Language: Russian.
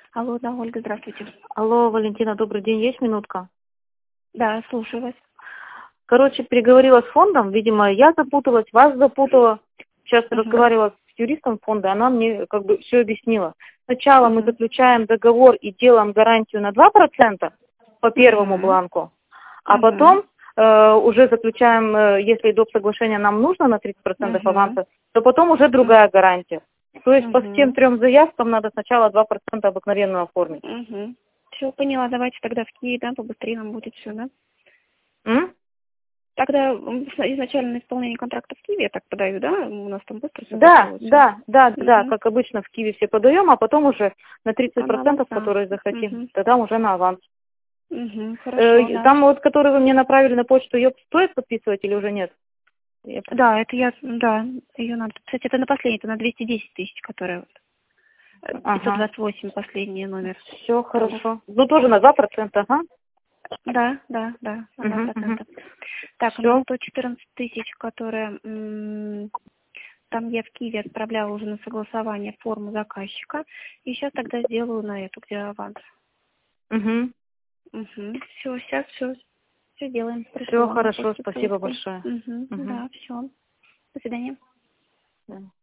Алло, да, Ольга, здравствуйте. Алло, Валентина, добрый день, есть минутка? Да, слушаю вас. Короче, переговорила с фондом, видимо, я запуталась, вас запутала. Сейчас Угу, разговаривала с юристом фонда, она мне как бы все объяснила. Сначала мы угу, заключаем договор и делаем гарантию на 2% по первому угу, бланку, а угу, потом уже заключаем, если доп. Соглашение нам нужно на 30% угу, аванса, то потом уже другая гарантия. То есть по всем угу, трем заявкам надо сначала 2% обыкновенную оформить. угу. Все, поняла, давайте тогда в Киеве, да, побыстрее нам будет все, да? М? Тогда изначально на исполнение контракта в Киеве я так подаю, да? У нас там быстро Да, согласовывают все. да, да, да, Угу. как обычно в Киеве все подаем, а потом уже на А на аванс, 30%, да. которые захотим, Угу. тогда уже на аванс. Угу. Хорошо, да. Там вот, который вы мне направили на почту, ее стоит подписывать или уже нет? Да, это я, да, ее надо. Кстати, это на последний, это на 210 тысяч, которая вот. Ага, 528 последний номер. все Вот. хорошо. Ну, тоже на 2%, ага. Да, да, да, на Угу, угу. 2%. Так, на Все, 114 тысяч, которые там я в Киеве отправляла уже на согласование форму заказчика. И сейчас тогда сделаю на эту, где аванс. угу. Угу. Все, сейчас все делаем. Пришлю Все вам на хорошо, почту спасибо ссылочку. большое. Угу. Угу. Да, все. До свидания. Да.